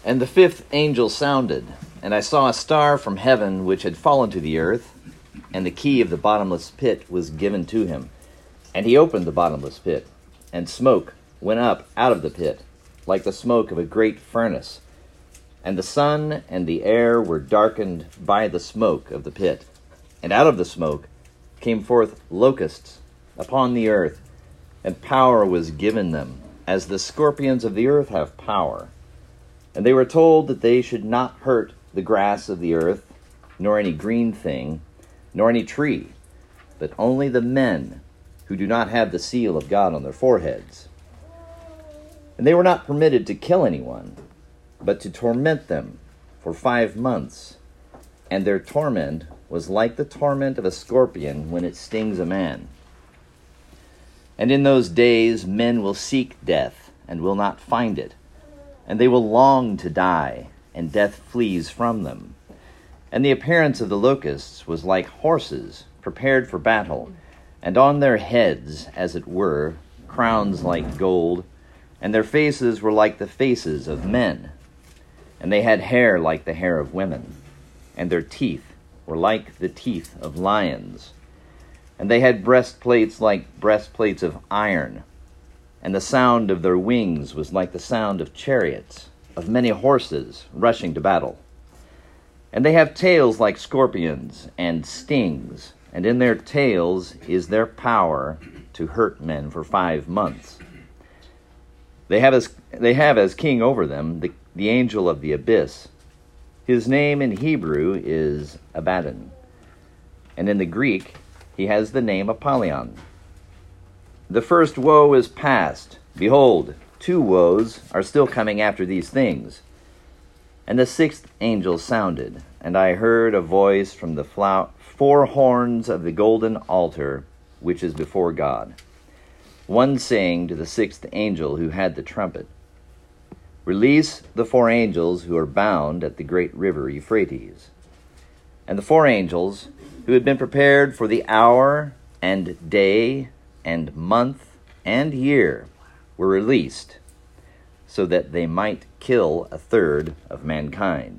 And the fifth angel sounded, and I saw a star from heaven which had fallen to the earth, and the key of the bottomless pit was given to him. And he opened the bottomless pit, and smoke went up out of the pit, like the smoke of a great furnace. And the sun and the air were darkened by the smoke of the pit. And out of the smoke came forth locusts upon the earth, and power was given them, as the scorpions of the earth have power. And they were told that they should not hurt the grass of the earth, nor any green thing, nor any tree, but only the men who do not have the seal of God on their foreheads. And they were not permitted to kill anyone, but to torment them for 5 months. And their torment was like the torment of a scorpion when it stings a man. And in those days men will seek death, and will not find it. And they will long to die, and death flees from them. And the appearance of the locusts was like horses prepared for battle, and on their heads, as it were, crowns like gold, and their faces were like the faces of men. And they had hair like the hair of women, and their teeth were like the teeth of lions. And they had breastplates like breastplates of iron, and the sound of their wings was like the sound of chariots, of many horses rushing to battle. And they have tails like scorpions, and stings, and in their tails is their power to hurt men for 5 months. They have as king over them the angel of the abyss. His name in Hebrew is Abaddon, and in the Greek he has the name Apollyon. The first woe is past. Behold, 2 woes are still coming after these things. And the 6th angel sounded, and I heard a voice from the 4 horns of the golden altar, which is before God, one saying to the 6th angel who had the trumpet, Release the 4 angels who are bound at the great river Euphrates. And the 4 angels who had been prepared for the hour and day and month and year were released, so that they might kill 1/3 of mankind.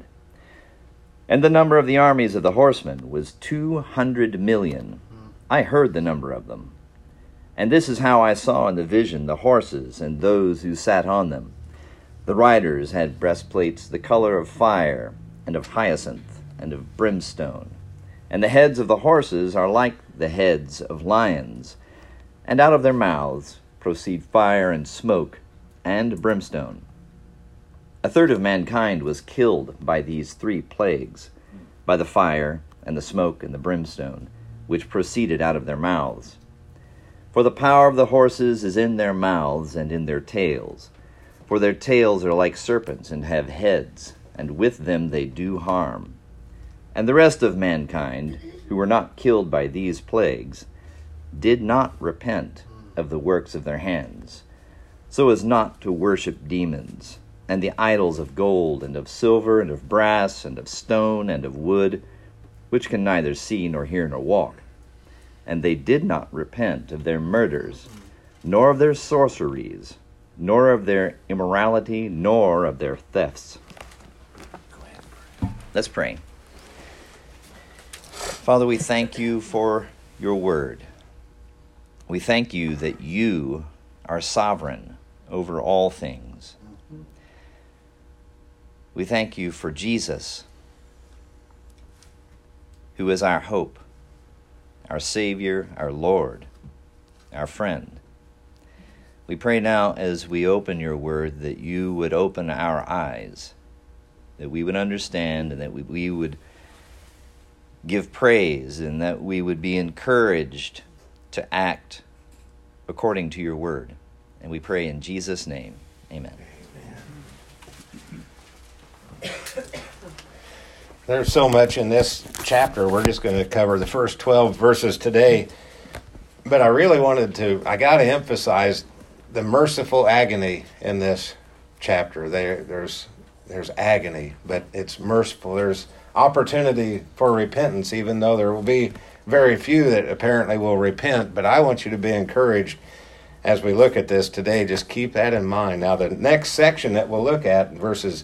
And the number of the armies of the horsemen was 200 million. I heard the number of them. And this is how I saw in the vision the horses and those who sat on them. The riders had breastplates the color of fire, and of hyacinth, and of brimstone. And the heads of the horses are like the heads of lions, and out of their mouths proceed fire and smoke and brimstone. 1/3 of mankind was killed by these 3 plagues, by the fire and the smoke and the brimstone, which proceeded out of their mouths. For the power of the horses is in their mouths and in their tails. For their tails are like serpents and have heads, and with them they do harm. And the rest of mankind, who were not killed by these plagues, did not repent of the works of their hands, so as not to worship demons, and the idols of gold, and of silver, and of brass, and of stone, and of wood, which can neither see, nor hear, nor walk. And they did not repent of their murders, nor of their sorceries, nor of their immorality, nor of their thefts. Let's pray. Father, we thank you for your word. We thank you that you are sovereign over all things. We thank you for Jesus, who is our hope, our Savior, our Lord, our friend. We pray now as we open your word that you would open our eyes, that we would understand, and that we would give praise, and that we would be encouraged to act according to your word. And we pray in Jesus' name, amen. There's so much in this chapter. We're just going to cover the first 12 verses today. But I really I got to emphasize the merciful agony in this chapter. There's agony, but it's merciful. There's opportunity for repentance, even though there will be very few that apparently will repent. But I want you to be encouraged as we look at this today. Just keep that in mind. Now, the next section that we'll look at, verses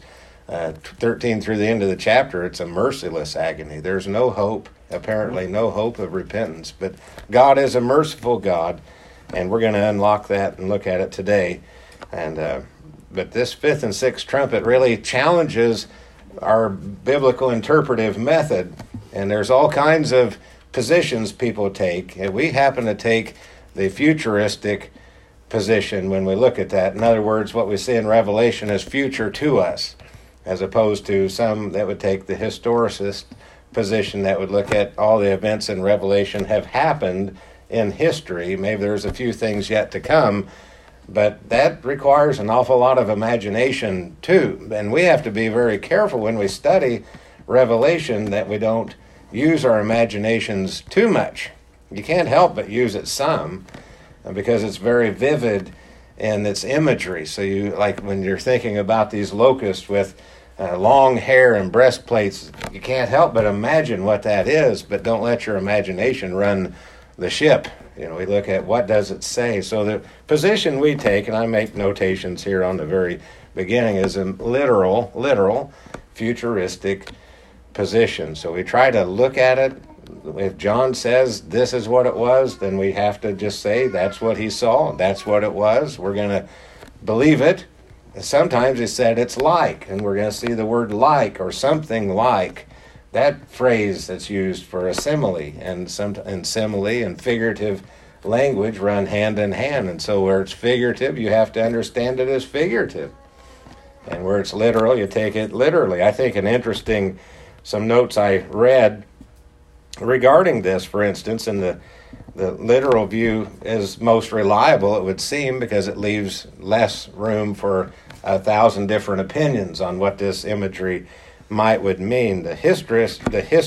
13 through the end of the chapter, it's a merciless agony. There's no hope, apparently no hope of repentance. But God is a merciful God, and we're going to unlock that and look at it today. And but this fifth and sixth trumpet really challenges our biblical interpretive method. And there's all kinds of positions people take. And we happen to take the futuristic position when we look at that. In other words, what we see in Revelation is future to us, as opposed to some that would take the historicist position that would look at all the events in Revelation have happened in history. Maybe there's a few things yet to come, but that requires an awful lot of imagination too. And we have to be very careful when we study Revelation that we don't use our imaginations too much. You can't help but use it some, because it's very vivid in its imagery. So you, like when you're thinking about these locusts with long hair and breastplates, you can't help but imagine what that is, but don't let your imagination run the ship. You know, we look at what does it say. So the position we take, and I make notations here on the very beginning, is a literal, futuristic position. So we try to look at it. If John says this is what it was, then we have to just say that's what he saw, that's what it was. We're going to believe it. Sometimes he said it's like, and we're going to see the word like or something like. That phrase that's used for a simile, and simile and figurative language run hand in hand. And so where it's figurative, you have to understand it as figurative. And where it's literal, you take it literally. I think some notes I read regarding this, for instance, in the literal view is most reliable, it would seem, because it leaves less room for 1,000 different opinions on what this imagery would mean. The historist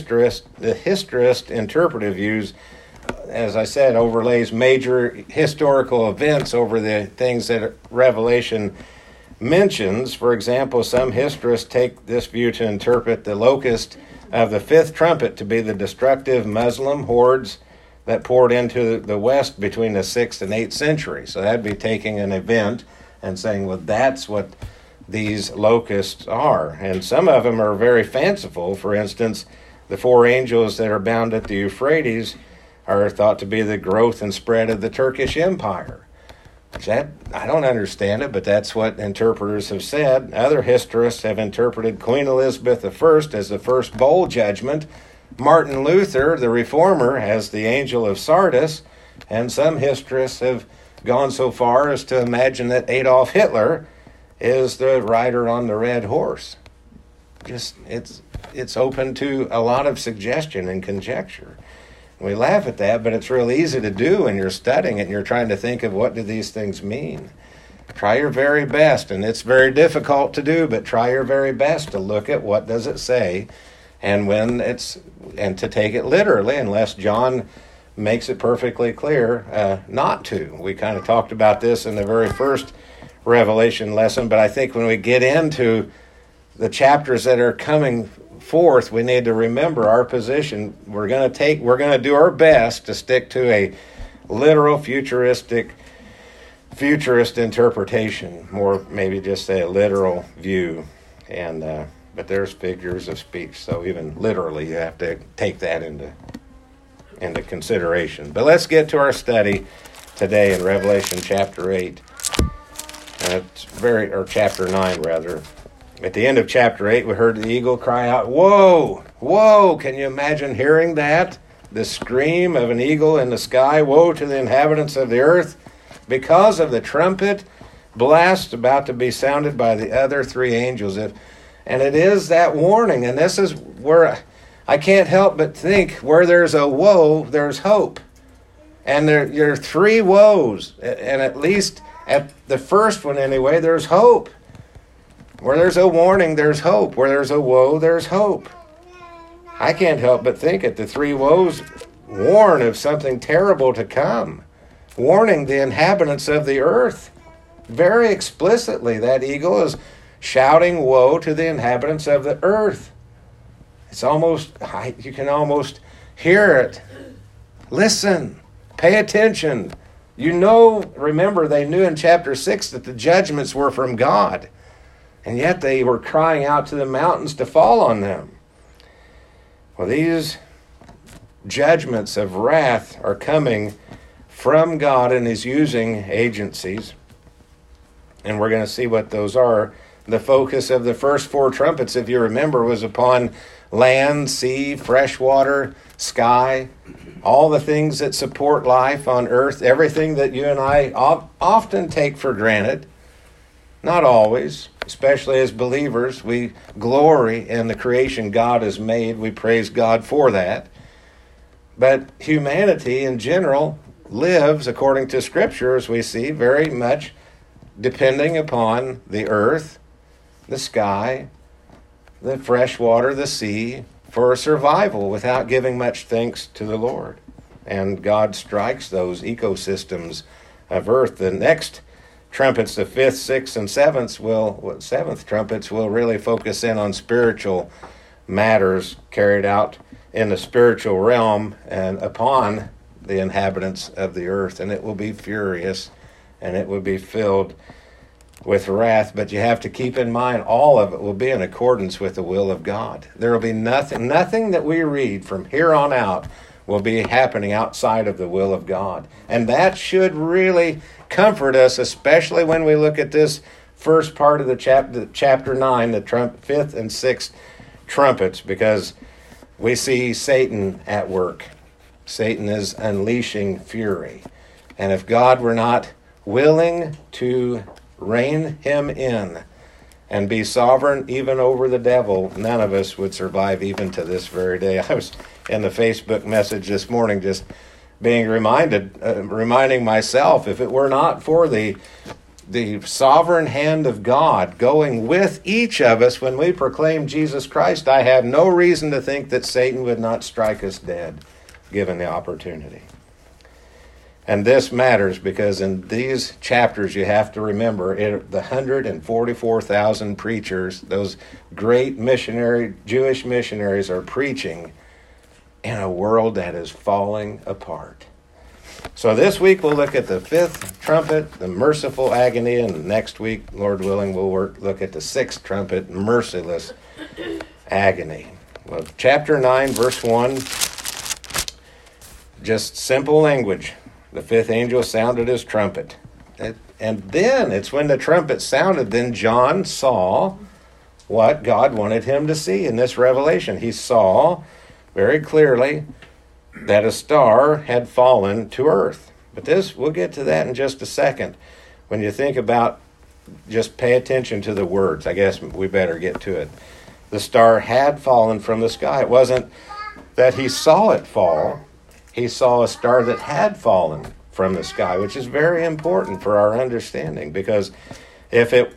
interpretive views, as I said, overlays major historical events over the things that Revelation mentions. For example, some historists take this view to interpret the locust of the fifth trumpet to be the destructive Muslim hordes that poured into the West between the 6th and 8th century. So that'd be taking an event and saying, well, that's what these locusts are. And some of them are very fanciful. For instance, the 4 angels that are bound at the Euphrates are thought to be the growth and spread of the Turkish Empire. I don't understand it, but that's what interpreters have said. Other historians have interpreted Queen Elizabeth I as the first bowl judgment, Martin Luther, the reformer, as the angel of Sardis, and some historians have gone so far as to imagine that Adolf Hitler is the rider on the red horse. It's open to a lot of suggestion and conjecture. We laugh at that, but it's real easy to do when you're studying it and you're trying to think of what do these things mean. Try your very best, and it's very difficult to do, but try your very best to look at what does it say, and to take it literally, unless John makes it perfectly clear not to. We kind of talked about this in the very first Revelation lesson, but I think when we get into the chapters that are coming forth, we need to remember our position. We're going to do our best to stick to a literal futurist interpretation, more maybe just say a literal view. And but there's figures of speech, so even literally you have to take that into consideration. But let's get to our study today in Revelation chapter 8. Chapter 9 rather. At the end of chapter 8, we heard the eagle cry out, "Woe! Woe!" Can you imagine hearing that? The scream of an eagle in the sky. Woe to the inhabitants of the earth, because of the trumpet blast about to be sounded by the other 3 angels. And it is that warning, and this is where I can't help but think, where there's a woe, there's hope. And there are 3 woes, and at least at the first one anyway, there's hope. Where there's a warning, there's hope. Where there's a woe, there's hope. I can't help but think that the 3 woes warn of something terrible to come, warning the inhabitants of the earth. Very explicitly, that eagle is shouting woe to the inhabitants of the earth. You can almost hear it. Listen, pay attention. Remember they knew in chapter 6 that the judgments were from God. And yet they were crying out to the mountains to fall on them. Well, these judgments of wrath are coming from God, and He's using agencies. And we're going to see what those are. The focus of the first 4 trumpets, if you remember, was upon land, sea, fresh water, sky, all the things that support life on earth, everything that you and I often take for granted. Not always, especially as believers. We glory in the creation God has made. We praise God for that. But humanity in general lives, according to Scripture, as we see, very much depending upon the earth, the sky, the fresh water, the sea, for survival without giving much thanks to the Lord. And God strikes those ecosystems of earth. The next trumpets, the 5th, 6th, and 7th trumpets will really focus in on spiritual matters carried out in the spiritual realm and upon the inhabitants of the earth. And it will be furious, and it will be filled with wrath, but you have to keep in mind all of it will be in accordance with the will of God. There will be nothing that we read from here on out will be happening outside of the will of God. And that should really comfort us, especially when we look at this first part of the chapter 9, the 5th and 6th trumpets, because we see Satan at work. Satan is unleashing fury. And if God were not willing to rein him in and be sovereign even over the devil, none of us would survive even to this very day. I was in the Facebook message this morning just being reminding myself, if it were not for the sovereign hand of God going with each of us when we proclaim Jesus Christ, I have no reason to think that Satan would not strike us dead given the opportunity. And this matters because in these chapters you have to remember the 144,000 preachers, those great Jewish missionaries are preaching in a world that is falling apart. So this week we'll look at the 5th trumpet, the merciful agony, and next week, Lord willing, we'll look at the 6th trumpet, merciless agony. Well, chapter 9, verse 1, just simple language. The 5th angel sounded his trumpet. And then, it's when the trumpet sounded, then John saw what God wanted him to see in this revelation. He saw very clearly that a star had fallen to earth. But we'll get to that in just a second. When you think about, just pay attention to the words. I guess we better get to it. The star had fallen from the sky. It wasn't that he saw it fall. He saw a star that had fallen from the sky, which is very important for our understanding, because we're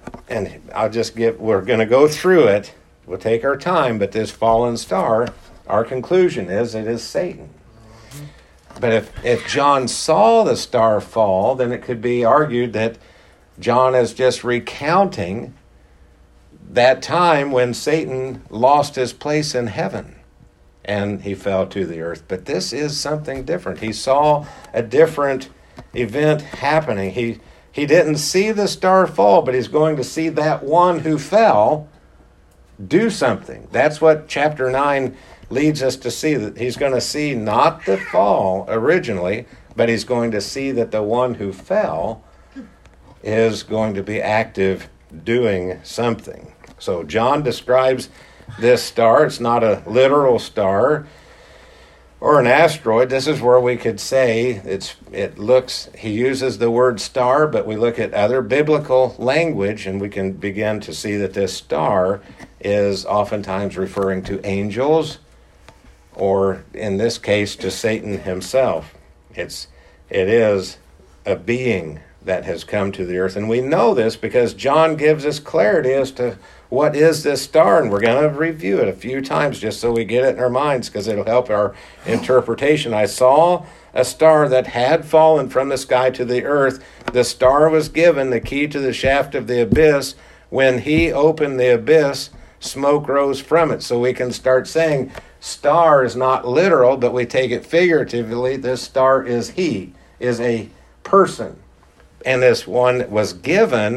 going to go through it. We'll take our time, but this fallen star, our conclusion is it is Satan. But if John saw the star fall, then it could be argued that John is just recounting that time when Satan lost his place in heaven and he fell to the earth. But this is something different. He saw a different event happening. He didn't see the star fall, but he's going to see that one who fell do something. That's what chapter 9 leads us to see, that he's going to see not the fall originally, but he's going to see that the one who fell is going to be active doing something. So John describes this star. It's not a literal star or an asteroid. This is where we could say he uses the word star, but we look at other biblical language and we can begin to see that this star is oftentimes referring to angels, or in this case to Satan himself. It is a being that has come to the earth. And we know this because John gives us clarity as to what is this star, and we're going to review it a few times just so we get it in our minds, because it'll help our interpretation. I saw a star that had fallen from the sky to the earth. The star was given the key to the shaft of the abyss. When he opened the abyss, smoke rose from it. So we can start saying star is not literal, but we take it figuratively. This star is a person. And this one was given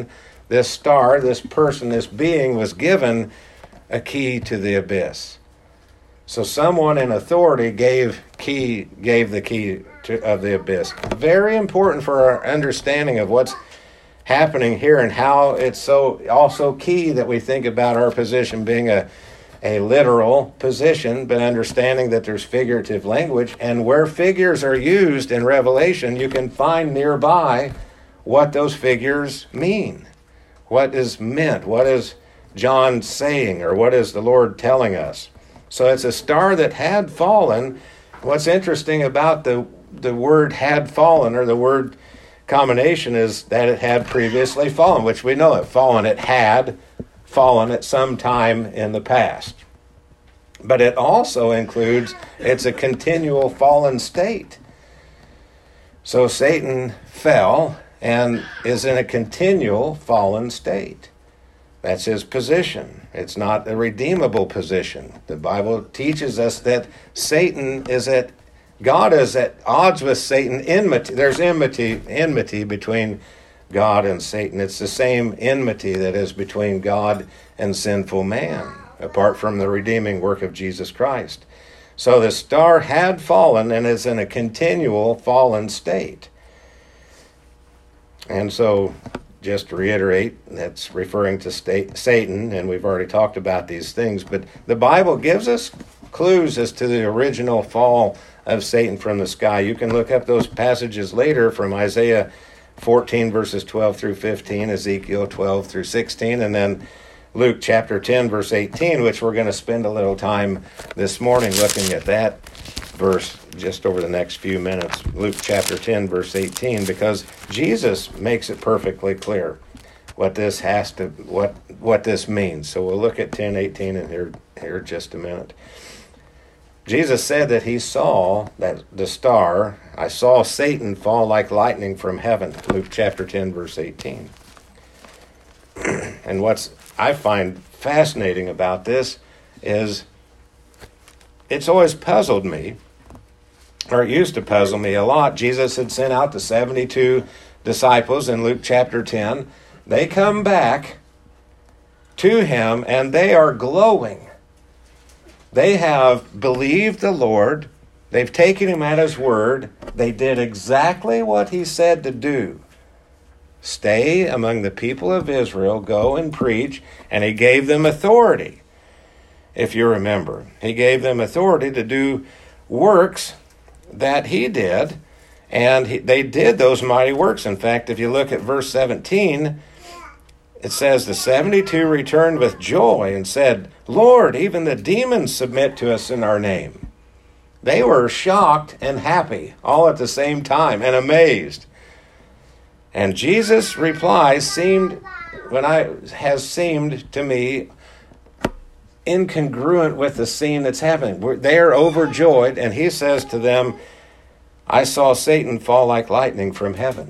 this star, this person, this being was given a key to the abyss. So someone in authority gave the key of the abyss. Very important for our understanding of what's happening here and how it's so also key that we think about our position being a literal position, but understanding that there's figurative language, and where figures are used in Revelation, you can find nearby what those figures mean. What is meant? What is John saying, or what is the Lord telling us? So it's a star that had fallen. What's interesting about the word had fallen, or the word combination, is that it had previously fallen, which we know it fallen. It had fallen at some time in the past. But it also includes, it's a continual fallen state. So Satan fell and is in a continual fallen state. That's his position. It's not a redeemable position. The Bible teaches us that God is at odds with Satan. Enmity. There's enmity between God and Satan. It's the same enmity that is between God and sinful man, apart from the redeeming work of Jesus Christ. So the star had fallen and is in a continual fallen state. And so, just to reiterate, that's referring to Satan, and we've already talked about these things, but the Bible gives us clues as to the original fall of Satan from the sky. You can look up those passages later from Isaiah 14, verses 12 through 15, Ezekiel 12 through 16, and then Luke chapter 10, verse 18, which we're going to spend a little time this morning looking at that verse just over the next few minutes. Luke chapter 10, verse 18, because Jesus makes it perfectly clear what this means. So we'll look at 10:18 and here just a minute. Jesus said that he saw that the star, I saw Satan fall like lightning from heaven. Luke chapter 10, verse 18. And what I find fascinating about this is it's always puzzled me, or it used to puzzle me a lot. Jesus had sent out the 72 disciples in Luke chapter 10. They come back to him and they are glowing. They have believed the Lord. They've taken him at his word. They did exactly what he said to do. Stay among the people of Israel, go and preach, and he gave them authority. If you remember, he gave them authority to do works that he did, and they did those mighty works. In fact, if you look at verse 17, it says, the 72 returned with joy and said, Lord, even the demons submit to us in our name. They were shocked and happy all at the same time and amazed. And Jesus' reply has seemed to me incongruent with the scene that's happening. They are overjoyed, and he says to them, I saw Satan fall like lightning from heaven.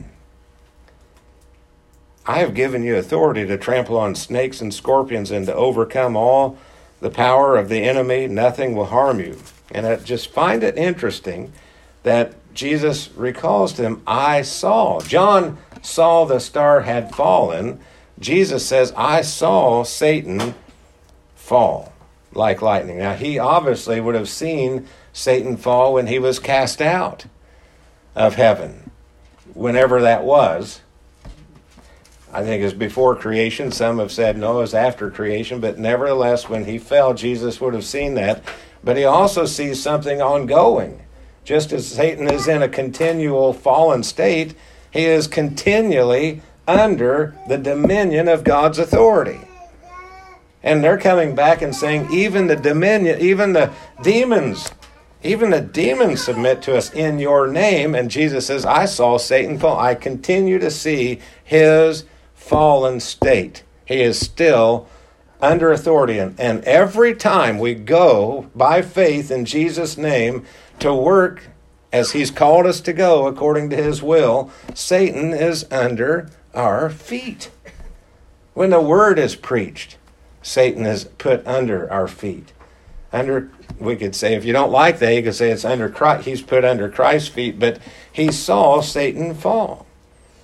I have given you authority to trample on snakes and scorpions and to overcome all the power of the enemy. Nothing will harm you. And I just find it interesting that Jesus recalls to them, I saw. John saw the star had fallen. Jesus says, I saw Satan fall like lightning. Now, he obviously would have seen Satan fall when he was cast out of heaven, whenever that was. I think it's before creation. Some have said no, it was after creation, but nevertheless, when he fell, Jesus would have seen that. But he also sees something ongoing. Just as Satan is in a continual fallen state, he is continually under the dominion of God's authority. And they're coming back and saying, even the demons submit to us in your name. And Jesus says, I saw Satan fall. I continue to see his fallen state. He is still under authority. And every time we go by faith in Jesus' name to work as he's called us to go according to his will, Satan is under our feet. When the word is preached, Satan is put under our feet. We could say, if you don't like that, you could say it's under Christ. He's put under Christ's feet, but he saw Satan fall.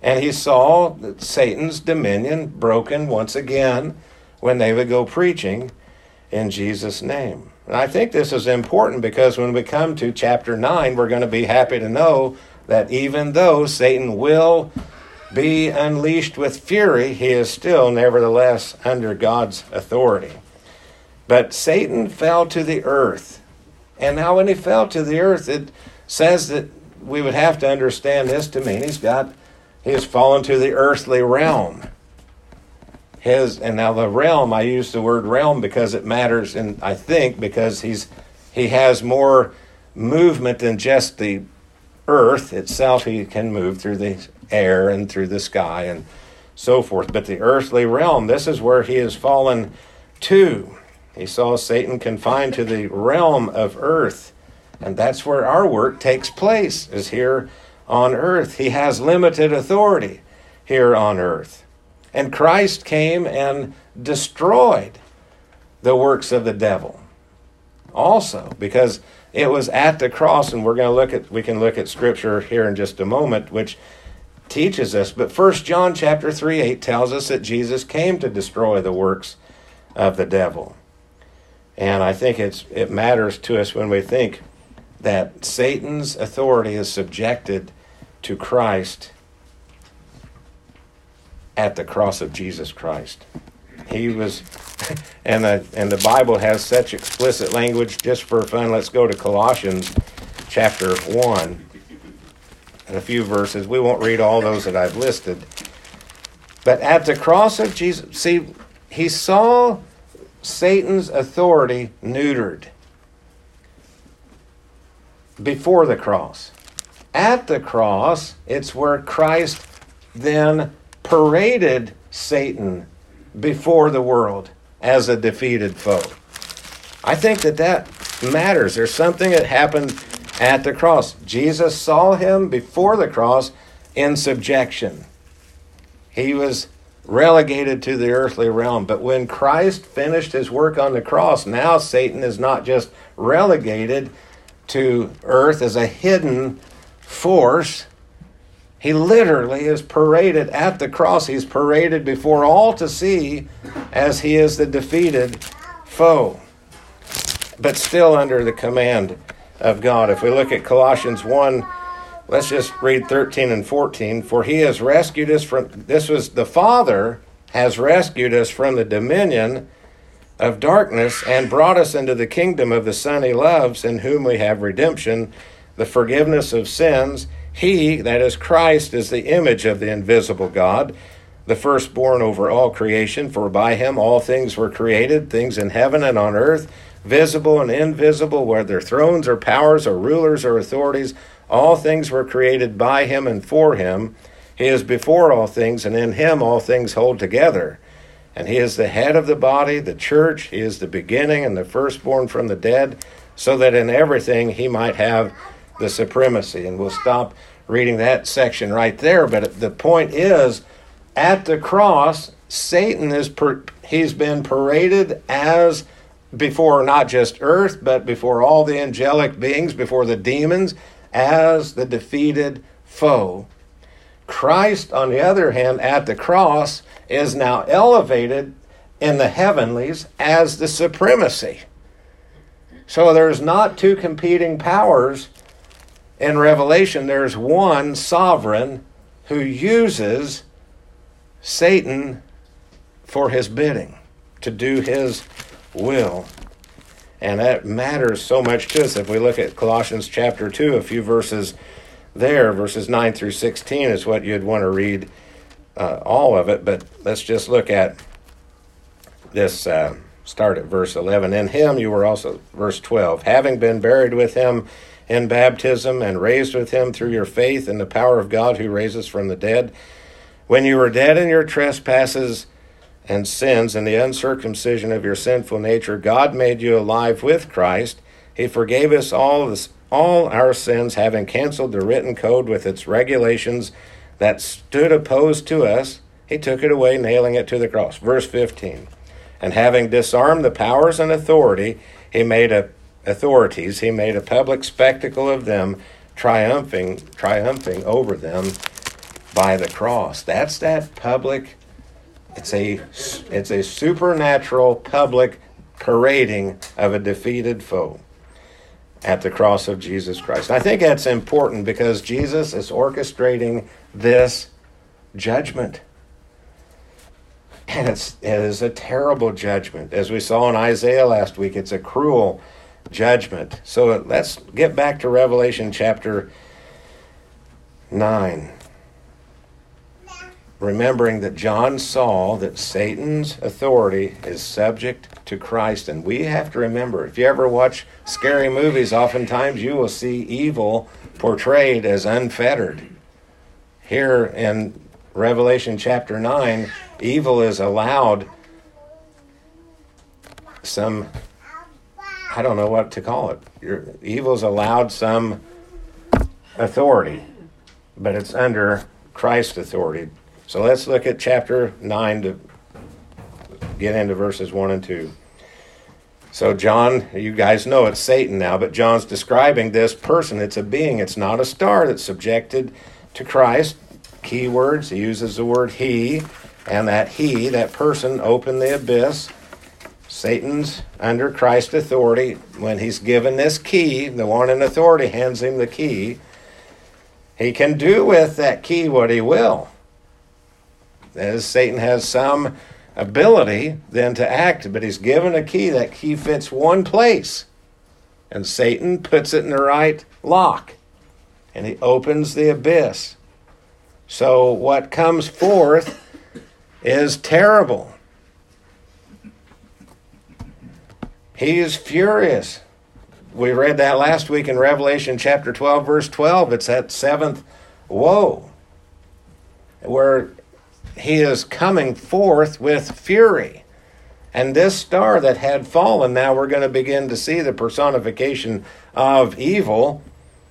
And he saw Satan's dominion broken once again when they would go preaching in Jesus' name. And I think this is important because when we come to chapter 9, we're going to be happy to know that even though Satan will be unleashed with fury, he is still nevertheless under God's authority. But Satan fell to the earth. And now when he fell to the earth, it says that we would have to understand this to mean he has fallen to the earthly realm. And now the realm, I use the word realm because it matters, and I think because he has more movement than just the earth itself. He can move through the air and through the sky and so forth. But the earthly realm, this is where he has fallen to. He saw Satan confined to the realm of earth. And that's where our work takes place, is here on earth. He has limited authority here on earth. And Christ came and destroyed the works of the devil also, because it was at the cross, and we can look at Scripture here in just a moment, which teaches us. But 1 John chapter 3:8 tells us that Jesus came to destroy the works of the devil. And I think it matters to us when we think that Satan's authority is subjected to Christ at the cross of Jesus Christ. He was, and the Bible has such explicit language. Just for fun, let's go to Colossians chapter 1 and a few verses. We won't read all those that I've listed. But at the cross of Jesus, see, he saw Satan's authority neutered before the cross. At the cross, it's where Christ then paraded Satan before the world as a defeated foe. I think that matters. There's something that happened at the cross. Jesus saw him before the cross in subjection. He was relegated to the earthly realm. But when Christ finished his work on the cross, now Satan is not just relegated to earth as a hidden force. He literally is paraded at the cross. He's paraded before all to see as he is the defeated foe, but still under the command of God. If we look at Colossians 1, let's just read 13 and 14. For he has rescued us from, the Father has rescued us from the dominion of darkness and brought us into the kingdom of the Son he loves, in whom we have redemption, the forgiveness of sins. He, that is Christ, is the image of the invisible God, the firstborn over all creation. For by him all things were created, things in heaven and on earth, visible and invisible, whether thrones or powers or rulers or authorities. All things were created by him and for him. He is before all things, and in him all things hold together. And he is the head of the body, the church. He is the beginning and the firstborn from the dead, so that in everything he might have the supremacy. And we'll stop reading that section right there. But the point is, at the cross, Satan he's been paraded as before not just earth, but before all the angelic beings, before the demons, as the defeated foe. Christ, on the other hand, at the cross, is now elevated in the heavenlies as the supremacy. So there's not two competing powers in Revelation. There's one sovereign who uses Satan for his bidding, to do his will. And that matters so much to us. If we look at Colossians chapter 2, a few verses there, verses 9 through 16 is what you'd want to read all of it. But let's just look at this, start at verse 11. In him you were also, verse 12, having been buried with him in baptism and raised with him through your faith in the power of God who raises from the dead. When you were dead in your trespasses and sins and the uncircumcision of your sinful nature, God made you alive with Christ. He forgave us all our sins, having canceled the written code with its regulations that stood opposed to us. He took it away, nailing it to the cross. Verse 15. And having disarmed the powers and authorities, he made a public spectacle of them, triumphing over them by the cross. That's that public, it's a supernatural public parading of a defeated foe at the cross of Jesus Christ. I think that's important because Jesus is orchestrating this judgment. And it is a terrible judgment. As we saw in Isaiah last week, it's a cruel judgment. So let's get back to Revelation chapter 9. Remembering that John saw that Satan's authority is subject to Christ. And we have to remember, if you ever watch scary movies, oftentimes you will see evil portrayed as unfettered. Here in Revelation chapter 9, evil is allowed some, I don't know what to call it. Evil is allowed some authority, but it's under Christ's authority. So let's look at chapter 9 to get into verses 1 and 2. So John, you guys know it's Satan now, but John's describing this person. It's a being. It's not a star that's subjected to Christ. Key words, he uses the word he, and that person, opened the abyss. Satan's under Christ's authority. When he's given this key, the one in authority hands him the key. He can do with that key what he will. As Satan has some ability then to act, but he's given a key. That key fits one place, and Satan puts it in the right lock, and he opens the abyss. So what comes forth is terrible. He is furious. We read that last week in Revelation chapter 12, verse 12. It's that seventh woe, where he is coming forth with fury. And this star that had fallen, now we're going to begin to see the personification of evil.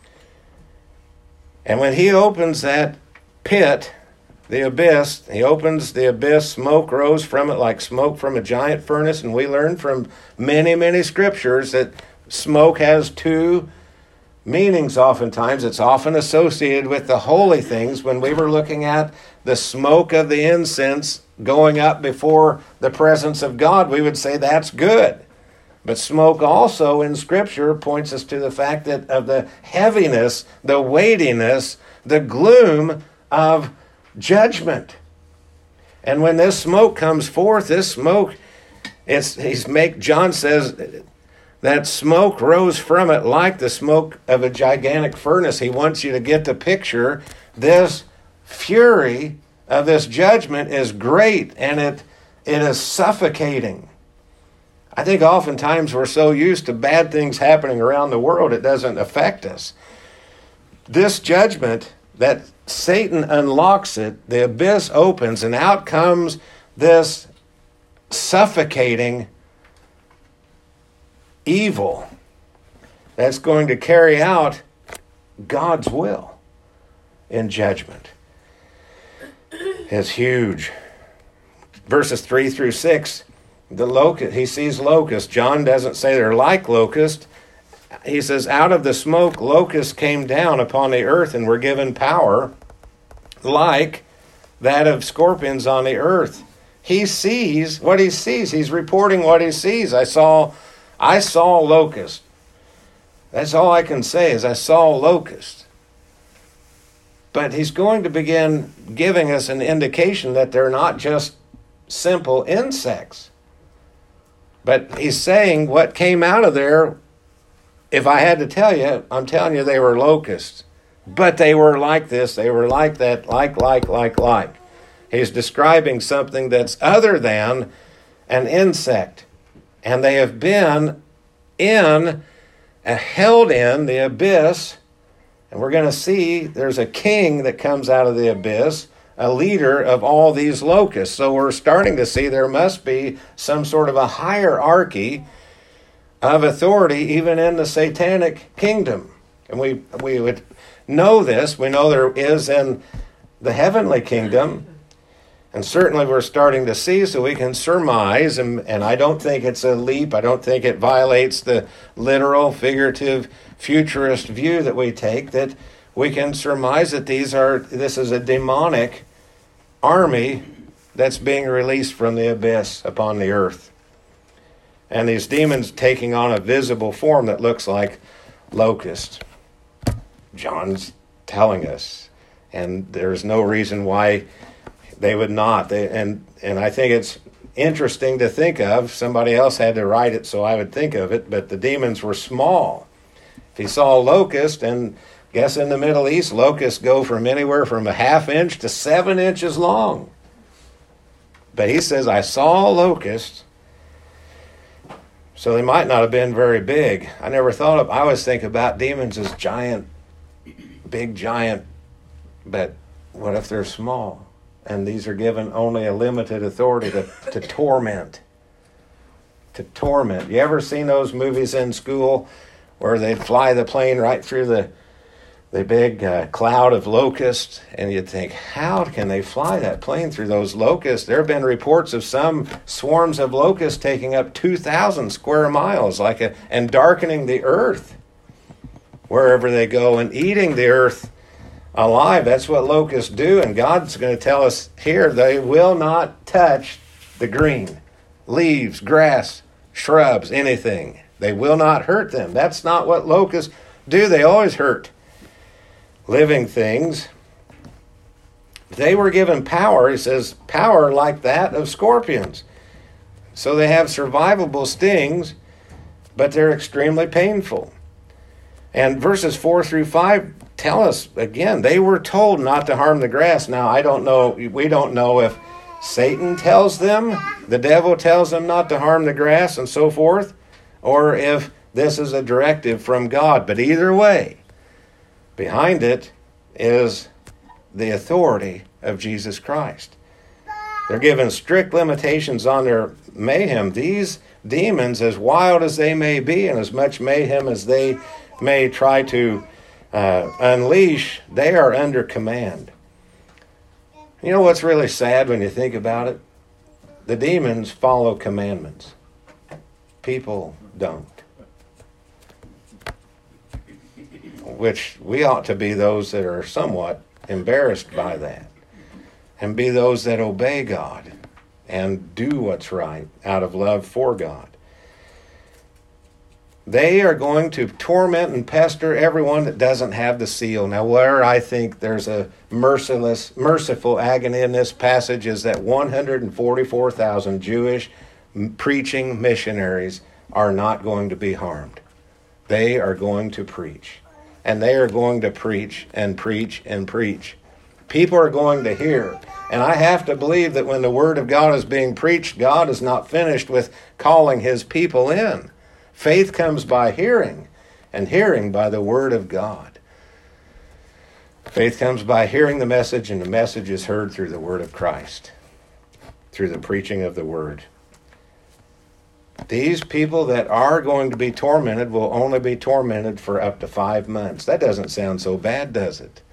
And when he opens that pit, the abyss, he opens the abyss, smoke rose from it like smoke from a giant furnace. And we learn from many, many scriptures that smoke has two meanings oftentimes. It's often associated with the holy things. When we were looking at the smoke of the incense going up before the presence of God, we would say that's good. But smoke also in Scripture points us to the fact that of the heaviness, the weightiness, the gloom of judgment. And when this smoke comes forth, this smoke, John says that smoke rose from it like the smoke of a gigantic furnace. He wants you to get the picture. This fury of this judgment is great, and it is suffocating. I think oftentimes we're so used to bad things happening around the world, it doesn't affect us. This judgment, that Satan unlocks it, the abyss opens, and out comes this suffocating evil that's going to carry out God's will in judgment. It's huge. Verses 3 through 6, he sees locusts. John doesn't say they're like locusts. He says, out of the smoke, locusts came down upon the earth and were given power like that of scorpions on the earth. He sees what he sees. He's reporting what he sees. I saw locusts. That's all I can say is I saw locusts. But he's going to begin giving us an indication that they're not just simple insects. But he's saying what came out of there, if I had to tell you, I'm telling you they were locusts. But they were like this, they were like that, like. He's describing something that's other than an insect. And they have been held in the abyss. And we're going to see there's a king that comes out of the abyss, a leader of all these locusts. So we're starting to see there must be some sort of a hierarchy of authority even in the satanic kingdom. And we would know this. We know there is in the heavenly kingdom. And certainly we're starting to see, so we can surmise, and I don't think it's a leap. I don't think it violates the literal, figurative, futurist view that we take, that we can surmise that this is a demonic army that's being released from the abyss upon the earth. And these demons taking on a visible form that looks like locusts. John's telling us. And there's no reason why they would not. And I think it's interesting to think of. Somebody else had to write it, so I would think of it. But the demons were small. If he saw a locust, and guess in the Middle East, locusts go from anywhere from a half inch to 7 inches long. But he says, I saw a locust. So they might not have been very big. I always think about demons as giant, big giant, but what if they're small? And these are given only a limited authority to torment. To torment. You ever seen those movies in school where they'd fly the plane right through the big cloud of locusts, and you'd think, how can they fly that plane through those locusts? There have been reports of some swarms of locusts taking up 2,000 square miles, and darkening the earth wherever they go and eating the earth alive. That's what locusts do, and God's going to tell us here, they will not touch the green, leaves, grass, shrubs, anything. They will not hurt them. That's not what locusts do. They always hurt living things. They were given power, he says, power like that of scorpions. So they have survivable stings, but they're extremely painful. And verses 4 through 5 tell us, again, they were told not to harm the grass. Now, we don't know if Satan tells them, the devil tells them not to harm the grass and so forth, or if this is a directive from God. But either way, behind it is the authority of Jesus Christ. They're given strict limitations on their mayhem. These demons, as wild as they may be and as much mayhem as they may try to unleash, they are under command. You know what's really sad when you think about it? The demons follow commandments. People don't. Which we ought to be those that are somewhat embarrassed by that, and be those that obey God and do what's right out of love for God. They are going to torment and pester everyone that doesn't have the seal. Now, where I think there's a merciful agony in this passage is that 144,000 Jewish preaching missionaries are not going to be harmed. They are going to preach. And they are going to preach and preach and preach. People are going to hear. And I have to believe that when the Word of God is being preached, God is not finished with calling His people in. Faith comes by hearing, and hearing by the Word of God. Faith comes by hearing the message, and the message is heard through the Word of Christ, through the preaching of the Word. These people that are going to be tormented will only be tormented for up to 5 months. That doesn't sound so bad, does it?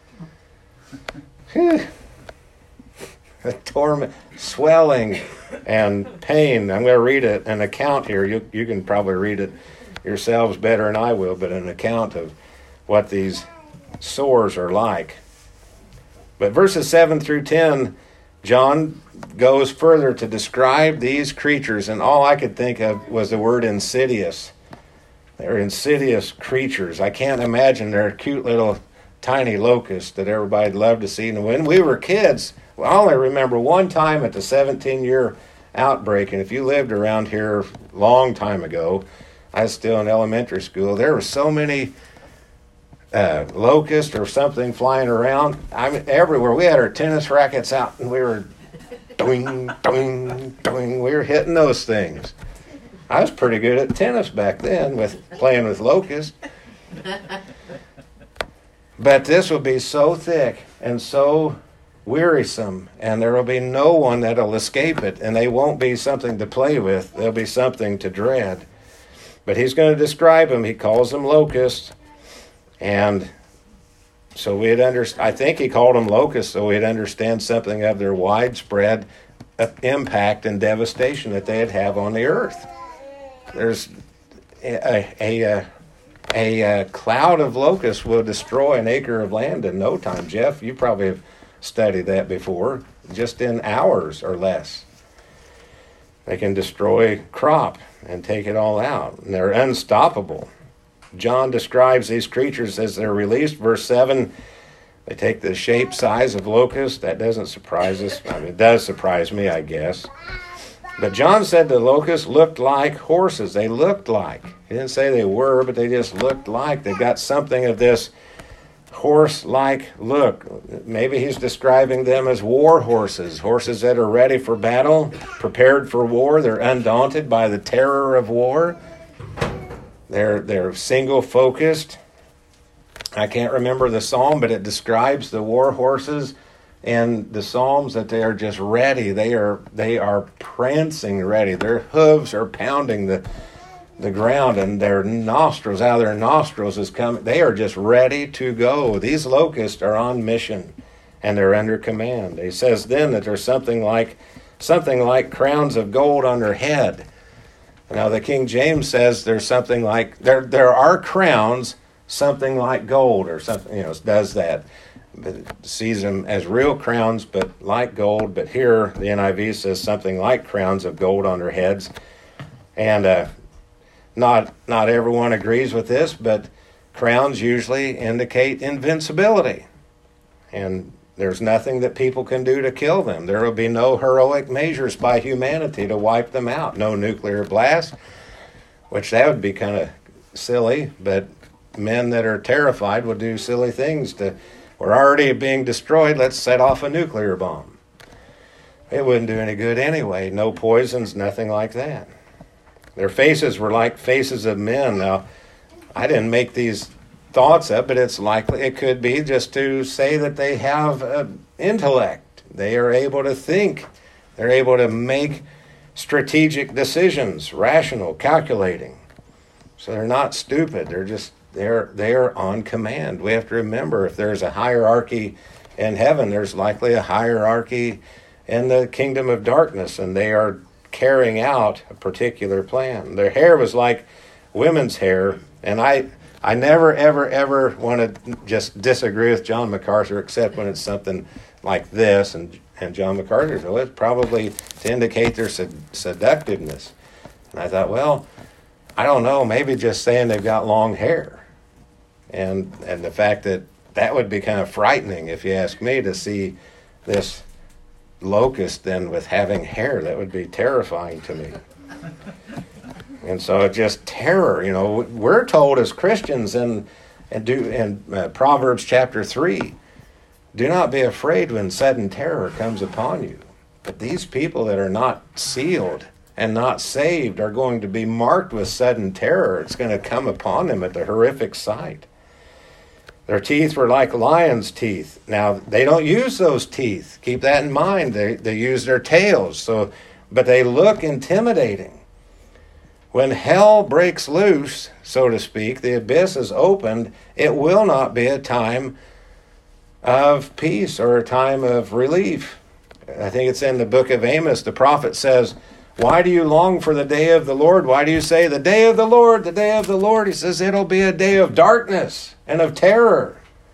Torment, swelling, and pain. I'm going to read an account here. You can probably read it yourselves better than I will, but an account of what these sores are like. But verses 7 through 10, John goes further to describe these creatures, and all I could think of was the word insidious. They're insidious creatures. I can't imagine they're cute little tiny locusts that everybody'd love to see. And when we were kids, I only remember one time at the 17-year outbreak, and if you lived around here a long time ago, I was still in elementary school, there were so many locusts or something flying around. I mean, everywhere. We had our tennis rackets out, and we were doing, doing, doing. We were hitting those things. I was pretty good at tennis back then with playing with locusts. But this will be so thick and so wearisome, and there will be no one that will escape it, and they won't be something to play with. They'll be something to dread. But he's going to describe them. He calls them locusts, and so I think he called them locusts so we'd understand something of their widespread impact and devastation that they'd have on the earth. There's a A cloud of locusts will destroy an acre of land in no time. Jeff, you probably have studied that before, just in hours or less. They can destroy crop and take it all out, and they're unstoppable. John describes these creatures as they're released. Verse 7, they take the shape, size of locusts. That doesn't surprise us. I mean, it does surprise me, I guess. But John said the locusts looked like horses. They looked like. He didn't say they were, but they just looked like. They got something of this horse-like look. Maybe he's describing them as war horses, horses that are ready for battle, prepared for war. They're undaunted by the terror of war. They're single-focused. I can't remember the psalm, but it describes the war horses in the Psalms that they are just ready. They are prancing ready. Their hooves are pounding the ground, and their nostrils, out of their nostrils is coming. They are just ready to go. These locusts are on mission, and they're under command. He says then that there's something like crowns of gold on their head. Now the King James says there's something like there are crowns, something like gold or something. Does that. But it sees them as real crowns, but like gold. But here the NIV says something like crowns of gold on their heads, and not everyone agrees with this, but crowns usually indicate invincibility, and there's nothing that people can do to kill them. There will be no heroic measures by humanity to wipe them out. No nuclear blast, which that would be kind of silly, but men that are terrified would do silly things to. We're already being destroyed, let's set off a nuclear bomb. It wouldn't do any good anyway. No poisons, nothing like that. Their faces were like faces of men. Now, I didn't make these thoughts up, but it's likely it could be just to say that they have intellect. They are able to think. They're able to make strategic decisions, rational, calculating. So they're not stupid. They're on command. We have to remember, if there's a hierarchy in heaven, there's likely a hierarchy in the kingdom of darkness, and they are carrying out a particular plan. Their hair was like women's hair, and I never, ever want to just disagree with John MacArthur, except when it's something like this, and John MacArthur said, well, it's probably to indicate their seductiveness. And I thought, well, I don't know, maybe just saying they've got long hair. And the fact that would be kind of frightening, if you ask me, to see this locust then with having hair. That would be terrifying to me. And so just terror, we're told as Christians in Proverbs chapter 3, do not be afraid when sudden terror comes upon you. But these people that are not sealed and not saved are going to be marked with sudden terror. It's going to come upon them at the horrific sight. Their teeth were like lions' teeth. Now, they don't use those teeth. Keep that in mind. They use their tails. But they look intimidating. When hell breaks loose, so to speak, the abyss is opened, it will not be a time of peace or a time of relief. I think it's in the book of Amos. The prophet says, why do you long for the day of the Lord? Why do you say, the day of the Lord, the day of the Lord? He says, it'll be a day of darkness and of terror.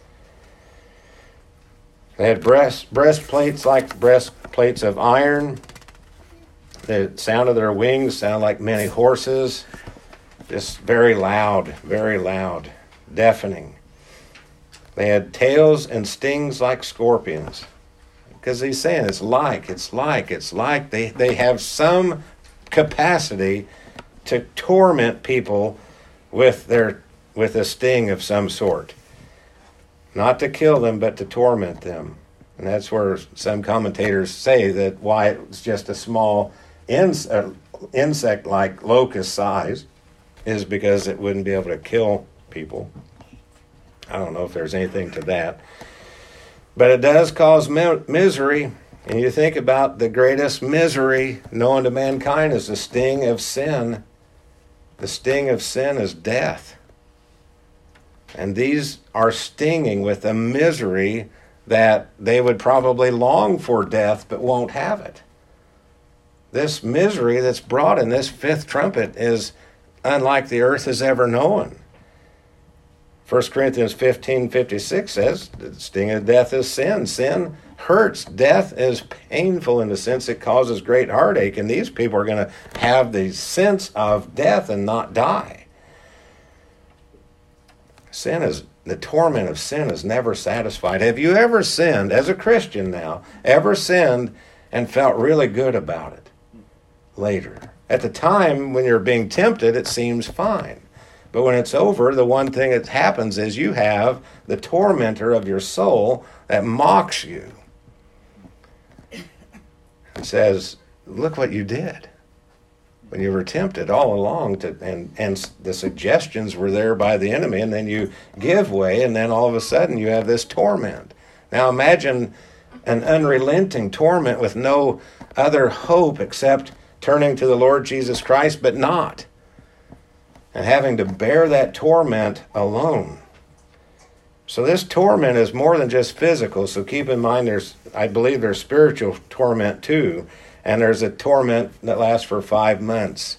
They had breastplates like breastplates of iron. The sound of their wings sounded like many horses. Just very loud, deafening. They had tails and stings like scorpions. Because he's saying it's like. They have some capacity to torment people with a sting of some sort. Not to kill them, but to torment them. And that's where some commentators say that why it's just a small insect like locust size is because it wouldn't be able to kill people. I don't know if there's anything to that. But it does cause misery. And you think about the greatest misery known to mankind is the sting of sin. The sting of sin is death. And these are stinging with a misery that they would probably long for death but won't have it. This misery that's brought in this fifth trumpet is unlike the earth has ever known. 1 Corinthians 15:56 says, the sting of death is sin. Sin hurts. Death is painful in the sense it causes great heartache, and these people are going to have the sense of death and not die. The torment of sin is never satisfied. Have you ever sinned, as a Christian now, ever sinned and felt really good about it later? At the time when you're being tempted, it seems fine. But when it's over, the one thing that happens is you have the tormentor of your soul that mocks you and says, look what you did when you were tempted all along, and the suggestions were there by the enemy, and then you give way, and then all of a sudden you have this torment. Now imagine an unrelenting torment with no other hope except turning to the Lord Jesus Christ, but not. And having to bear that torment alone. So this torment is more than just physical. So keep in mind, I believe there's spiritual torment too. And there's a torment that lasts for 5 months.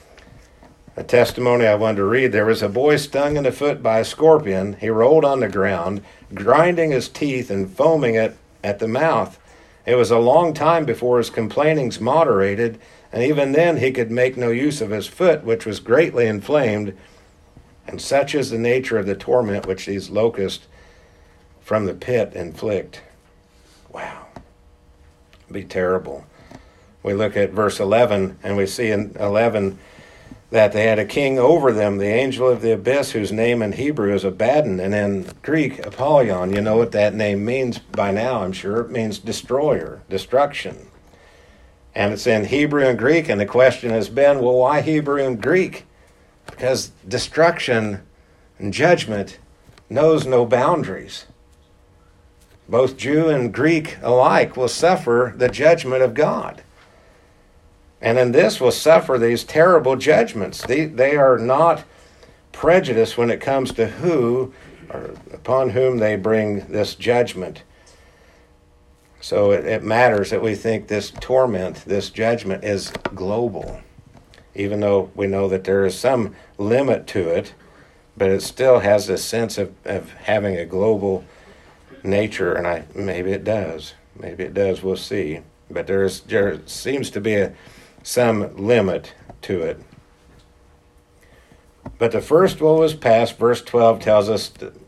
A testimony I wanted to read. There was a boy stung in the foot by a scorpion. He rolled on the ground, grinding his teeth and foaming it at the mouth. It was a long time before his complainings moderated, and even then he could make no use of his foot, which was greatly inflamed. And such is the nature of the torment which these locusts from the pit inflict. Wow. It'd be terrible. We look at verse 11, and we see in 11 that they had a king over them, the angel of the abyss, whose name in Hebrew is Abaddon, and in Greek, Apollyon. You know what that name means by now, I'm sure. It means destroyer, destruction. And it's in Hebrew and Greek, and the question has been, well, why Hebrew and Greek? Because destruction and judgment knows no boundaries. Both Jew and Greek alike will suffer the judgment of God. And in this will suffer these terrible judgments. They are not prejudiced when it comes to who or upon whom they bring this judgment. So it matters that we think this torment, this judgment is global, even though we know that there is some limit to it, but it still has this sense of having a global nature, and maybe it does. Maybe it does, we'll see. But there seems to be some limit to it. But the first woe is past. Verse 12 tells us,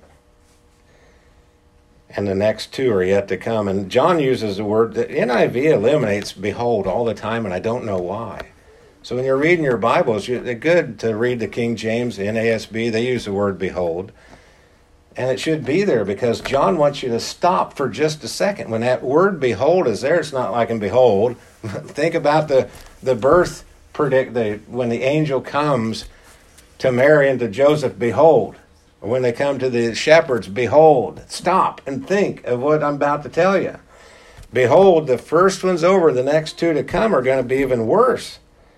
and the next two are yet to come. And John uses the word, the NIV eliminates behold all the time, and I don't know why. So when you're reading your Bibles, it's good to read the King James, the NASB. They use the word behold. And it should be there because John wants you to stop for just a second. When that word behold is there, it's not like in behold. Think about the birth when the angel comes to Mary and to Joseph, behold. Or when they come to the shepherds, behold. Stop and think of what I'm about to tell you. Behold, the first one's over. The next two to come are going to be even worse.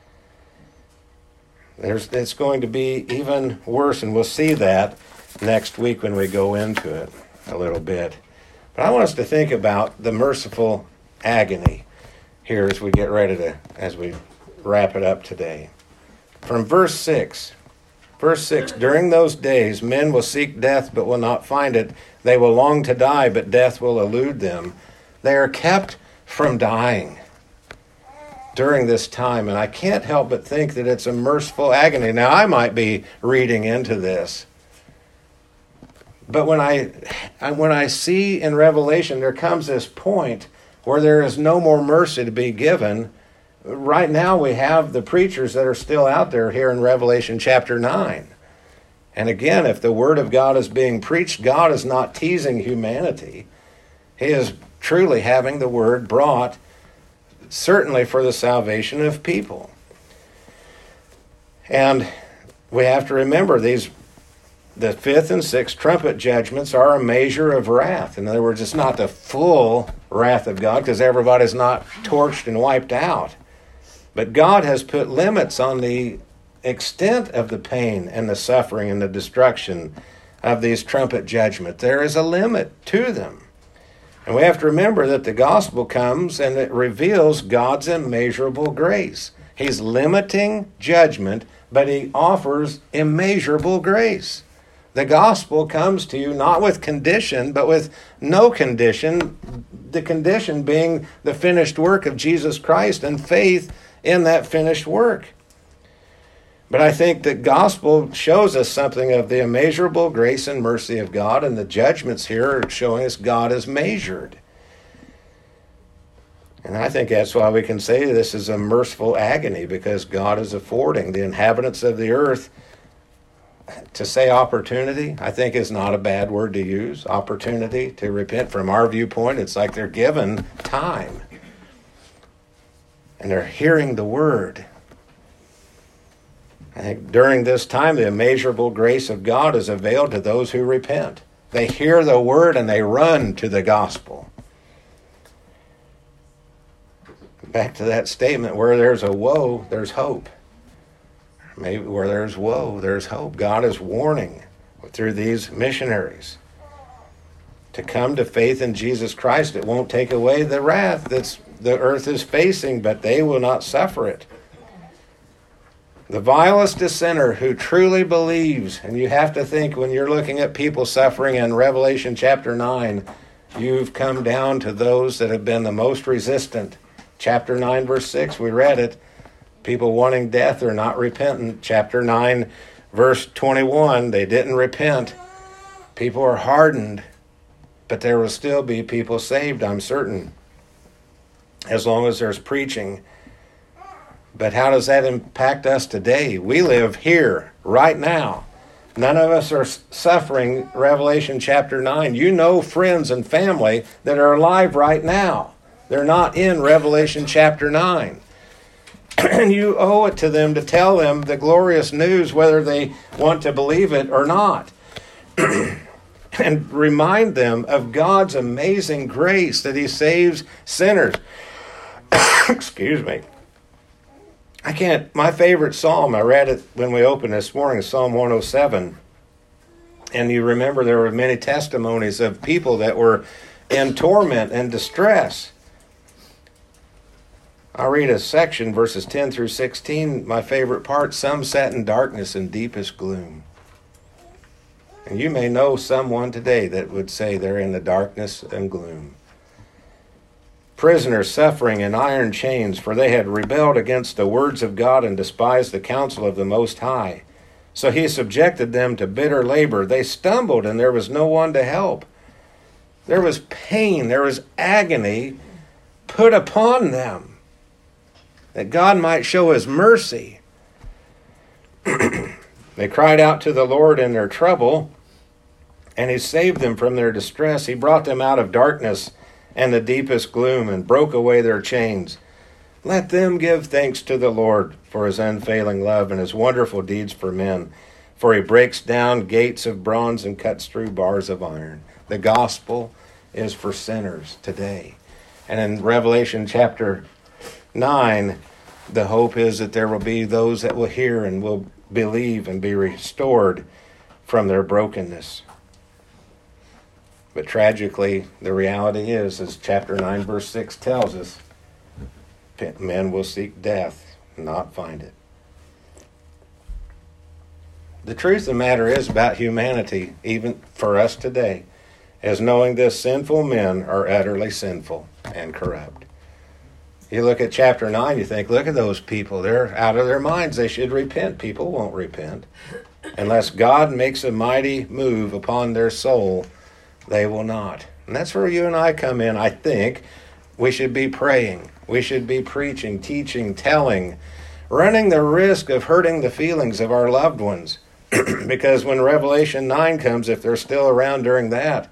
It's going to be even worse, and we'll see that next week when we go into it a little bit. But I want us to think about the merciful agony here as we get ready as we wrap it up today. From verse 6. Verse 6, during those days men will seek death but will not find it. They will long to die, but death will elude them. They are kept from dying during this time, and I can't help but think that it's a merciful agony. Now, I might be reading into this, but when I see in Revelation there comes this point where there is no more mercy to be given. Right now we have the preachers that are still out there here in Revelation chapter 9. And again, if the Word of God is being preached, God is not teasing humanity. He is truly having the Word brought, certainly for the salvation of people. And we have to remember the fifth and sixth trumpet judgments are a measure of wrath. In other words, it's not the full wrath of God because everybody's not torched and wiped out. But God has put limits on the extent of the pain and the suffering and the destruction of these trumpet judgments. There is a limit to them. And we have to remember that the gospel comes and it reveals God's immeasurable grace. He's limiting judgment, but he offers immeasurable grace. The gospel comes to you not with condition, but with no condition. The condition being the finished work of Jesus Christ and faith in that finished work. But I think the gospel shows us something of the immeasurable grace and mercy of God, and the judgments here are showing us God is measured. And I think that's why we can say this is a merciful agony, because God is affording the inhabitants of the earth. To say opportunity, I think, is not a bad word to use. Opportunity to repent. From our viewpoint, it's like they're given time. And they're hearing the word. I think during this time, the immeasurable grace of God is availed to those who repent. They hear the word and they run to the gospel. Back to that statement, where there's a woe, there's hope. Maybe where there's woe, there's hope. God is warning through these missionaries to come to faith in Jesus Christ. It won't take away the wrath that the earth is facing, but they will not suffer it. The vilest sinner who truly believes, and you have to think when you're looking at people suffering in Revelation chapter 9, you've come down to those that have been the most resistant. Chapter 9, verse 6, we read it. People wanting death are not repentant. Chapter 9, verse 21, they didn't repent. People are hardened, but there will still be people saved, I'm certain, as long as there's preaching. But how does that impact us today? We live here, right now. None of us are suffering Revelation chapter 9. You know friends and family that are alive right now. They're not in Revelation chapter 9. And you owe it to them to tell them the glorious news, whether they want to believe it or not. And remind them of God's amazing grace that He saves sinners. Excuse me. My favorite psalm, I read it when we opened this morning, Psalm 107. And you remember there were many testimonies of people that were in torment and distress. I'll read a section, verses 10 through 16, my favorite part. Some sat in darkness and deepest gloom. And you may know someone today that would say they're in the darkness and gloom. Prisoners suffering in iron chains, for they had rebelled against the words of God and despised the counsel of the Most High. So He subjected them to bitter labor. They stumbled, and there was no one to help. There was pain, there was agony put upon them, that God might show His mercy. They cried out to the Lord in their trouble, and He saved them from their distress. He brought them out of darkness and the deepest gloom, and broke away their chains. Let them give thanks to the Lord for His unfailing love and His wonderful deeds for men. For He breaks down gates of bronze and cuts through bars of iron. The gospel is for sinners today. And in Revelation chapter 9, the hope is that there will be those that will hear and will believe and be restored from their brokenness. But tragically, the reality is, as chapter 9, verse 6 tells us, men will seek death and not find it. The truth of the matter is about humanity, even for us today, is knowing this: sinful men are utterly sinful and corrupt. You look at chapter 9, you think, look at those people. They're out of their minds. They should repent. People won't repent. Unless God makes a mighty move upon their soul, they will not. And that's where you and I come in. I think we should be praying. We should be preaching, teaching, telling, running the risk of hurting the feelings of our loved ones. Because when Revelation 9 comes, if they're still around during that,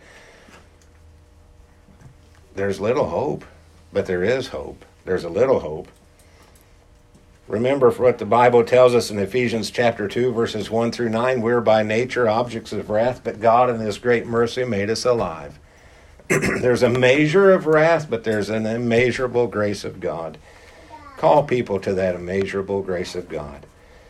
there's little hope. But there is hope. There's a little hope. Remember what the Bible tells us in Ephesians chapter 2, verses 1 through 9. We're by nature objects of wrath, but God in His great mercy made us alive. There's a measure of wrath, but there's an immeasurable grace of God. Call people to that immeasurable grace of God.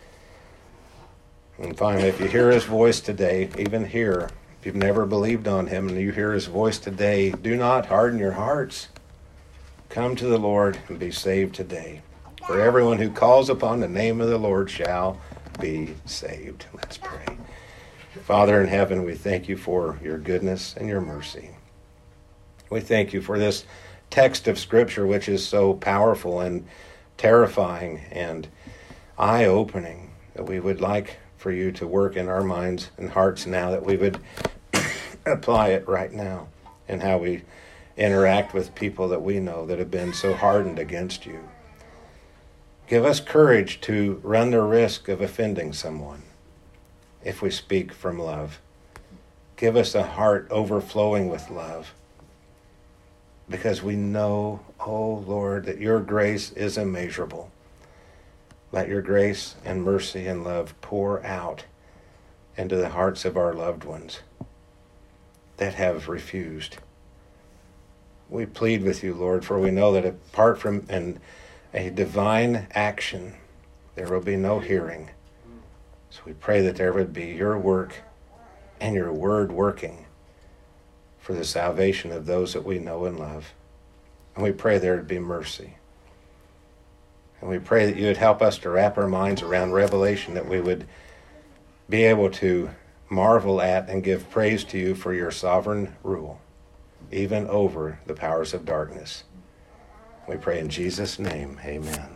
And finally, if you hear His voice today, even here, if you've never believed on Him and you hear His voice today, do not harden your hearts. Come to the Lord and be saved today. For everyone who calls upon the name of the Lord shall be saved. Let's pray. Father in heaven, we thank you for your goodness and your mercy. We thank you for this text of Scripture, which is so powerful and terrifying and eye-opening, that we would like for you to work in our minds and hearts now, that we would apply it right now in how we interact with people that we know that have been so hardened against you. Give us courage to run the risk of offending someone if we speak from love. Give us a heart overflowing with love, because we know, oh Lord, that your grace is immeasurable. Let your grace and mercy and love pour out into the hearts of our loved ones that have refused. We plead with you, Lord, for we know that apart from a divine action, there will be no hearing. So we pray that there would be your work and your word working for the salvation of those that we know and love. And we pray there would be mercy. And we pray that you would help us to wrap our minds around revelation, that we would be able to marvel at and give praise to you for your sovereign rule, even over the powers of darkness. We pray in Jesus' name, amen.